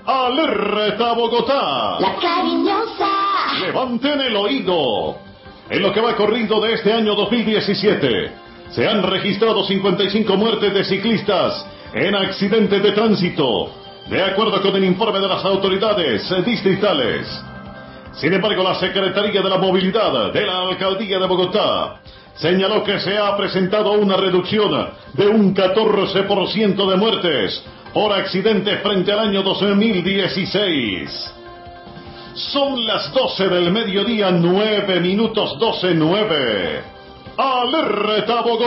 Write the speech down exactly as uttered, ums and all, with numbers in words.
Alerta Bogotá. La cariñosa. Levanten el oído. En lo que va corrido de este año dos mil diecisiete, se han registrado cincuenta y cinco muertes de ciclistas en accidentes de tránsito, de acuerdo con el informe de las autoridades distritales. Sin embargo, la Secretaría de la Movilidad de la Alcaldía de Bogotá señaló que se ha presentado una reducción de un catorce por ciento de muertes por accidente frente al año dos mil dieciséis. Son las doce del mediodía, nueve minutos, doce nueve. Alerta Bogotá.